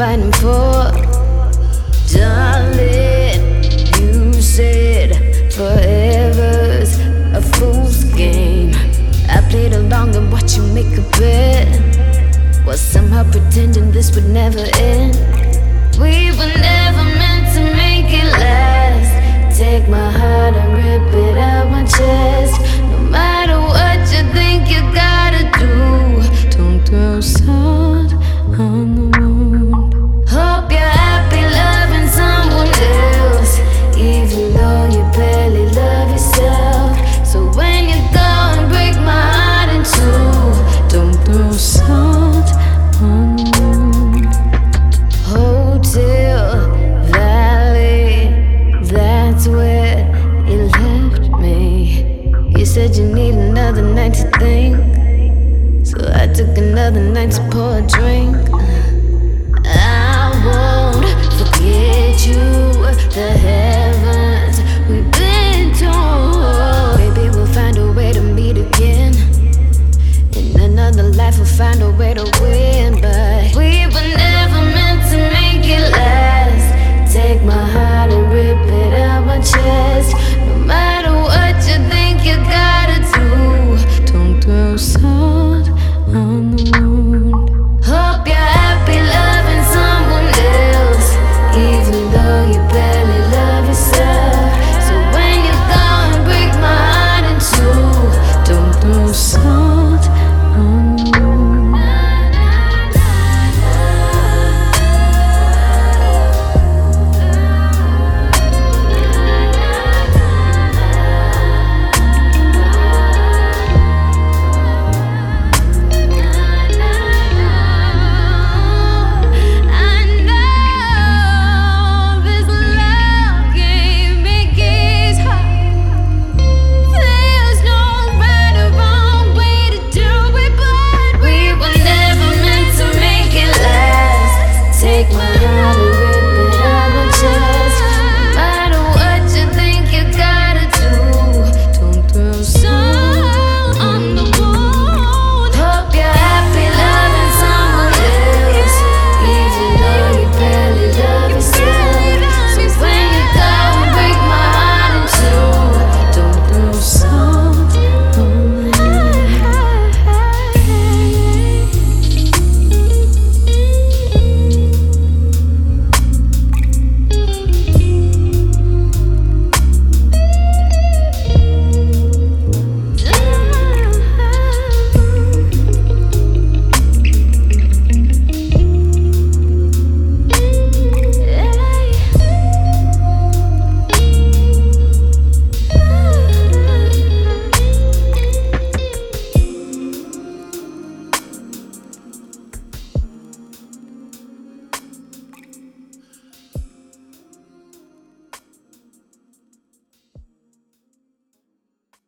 fighting for. Darling, you said forever's a fool's game. I played along and watched you make a bet, while somehow pretending this would never end. We were never meant to make it last. Take my heart and rip it out my chest. No matter what you think you gotta do, don't throw salt on the wound. Hope you're happy loving someone else, even though you barely love yourself. So when you go and break my heart in two, don't throw salt on the wound. Hotel Valley, that's where you left me. You said you need another night to think, so I took another night to pour a drink. I won't forget you, the heavens we've been to. Maybe we'll find a way to meet again. In another life we'll find a way to win. But we were never meant to make it last. Take my heart and rip it out my chest.